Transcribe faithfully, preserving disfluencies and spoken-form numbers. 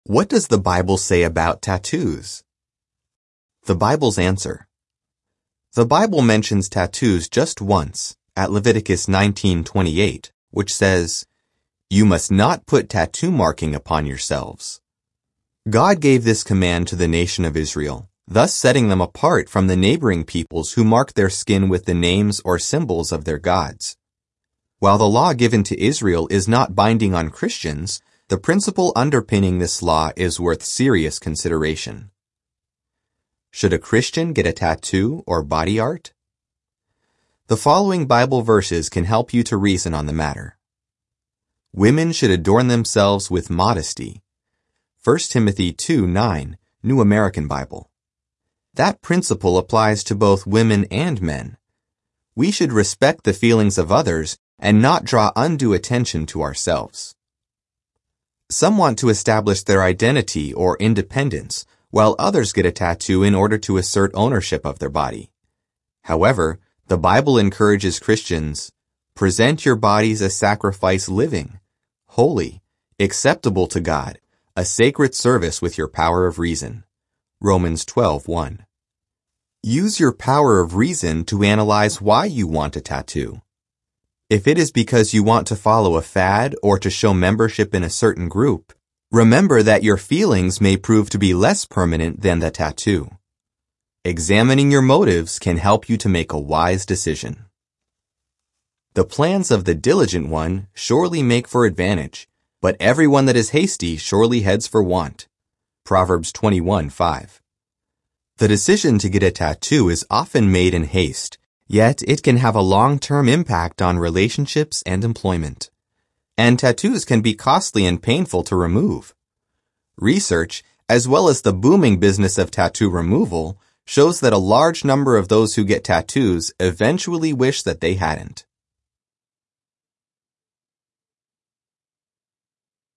What does the Bible say about tattoos? The Bible's answer. The Bible mentions tattoos just once, at Leviticus nineteen twenty-eight, which says, "You must not put tattoo marking upon yourselves." God gave this command to the nation of Israel, thus setting them apart from the neighboring peoples who mark their skin with the names or symbols of their gods. While the law given to Israel is not binding on Christians, the principle underpinning this law is worth serious consideration. Should a Christian get a tattoo or body art? The following Bible verses can help you to reason on the matter. Women should adorn themselves with modesty. First Timothy two nine, New American Bible. That principle applies to both women and men. We should respect the feelings of others and not draw undue attention to ourselves. Some want to establish their identity or independence, while others get a tattoo in order to assert ownership of their body. However, the Bible encourages Christians, present your bodies a sacrifice living, holy, acceptable to God, a sacred service with your power of reason. Romans twelve one. Use your power of reason to analyze why you want a tattoo. If it is because you want to follow a fad or to show membership in a certain group, remember that your feelings may prove to be less permanent than the tattoo. Examining your motives can help you to make a wise decision. The plans of the diligent one surely make for advantage, but everyone that is hasty surely heads for want. Proverbs twenty-one five. The decision to get a tattoo is often made in haste, yet it can have a long-term impact on relationships and employment. And tattoos can be costly and painful to remove. Research, as well as the booming business of tattoo removal, shows that a large number of those who get tattoos eventually wish that they hadn't.